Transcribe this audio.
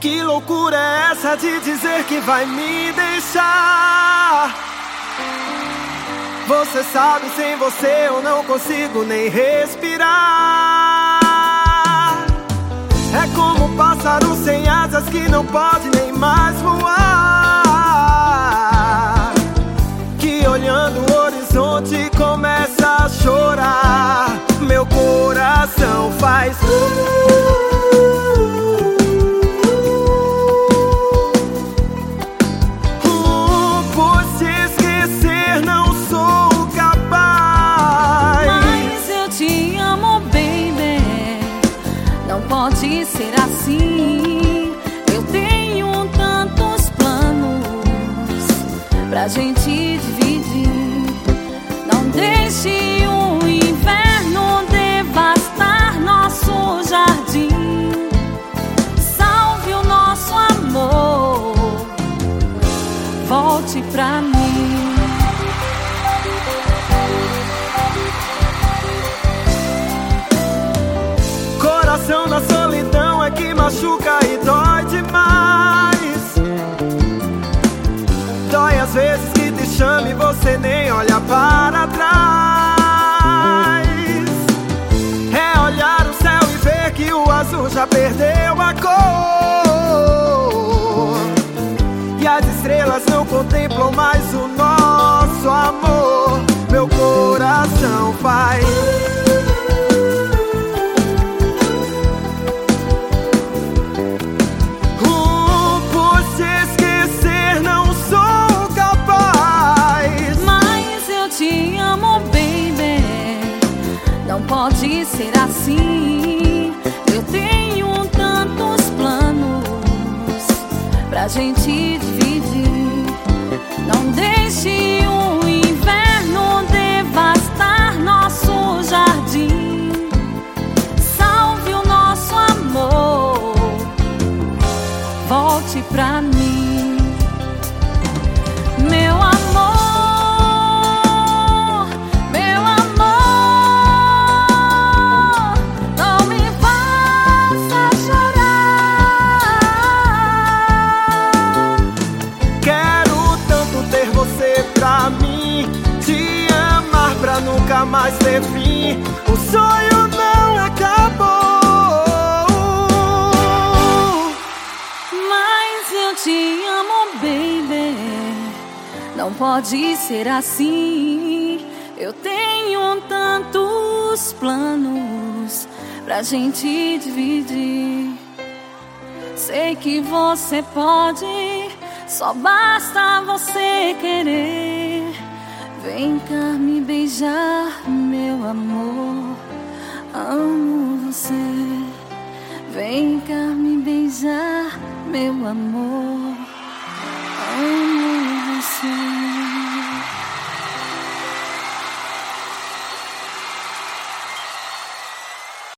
Que loucura é essa de dizer que vai me deixar? Você sabe, sem você eu não consigo nem respirar. É como um pássaro sem asas que não pode nem mais voar, que olhando o horizonte começa a chorar. Meu coração faz por se esquecer não sou capaz. Mas eu te amo, baby, não pode ser assim. Eu tenho tantos planos pra gente dividir. Não deixe o inverno devastar nosso jardim. Salve o nosso amor, volte pra mim. Coração na solidão é que machuca e dói demais. Dói às vezes que te chame e você nem olha para trás. É olhar o céu e ver que o azul já perdeu a cor, e as estrelas não contemplam mais o nosso amor. Meu coração faz por se esquecer não sou capaz. Mas eu te amo, baby, não pode ser assim. Eu tenho tantos planos pra gente dividir. Não deixe o inverno devastar nosso jardim. Salve o nosso amor, volte pra mim. Meu amor, meu amor, não me faça chorar. Quero tanto ter você pra mim, te amar pra nunca mais ter fim. O sonho não acabou. Mas eu te amo, baby, não pode ser assim. Eu tenho tantos planos pra gente dividir. Sei que você pode, só basta você querer. Vem cá me beijar, meu amor, amo você. Vem cá me beijar, meu amor.